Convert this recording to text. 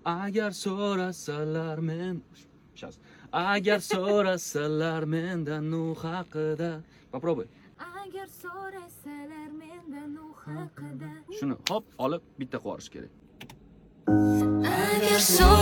Agar so'rasalar men сейчас. Agar so'rasalar mendan u haqida. Попробуй. Agar so'rasalar mendan u haqida. Shuni hop olib bitta qorish kerak. Agar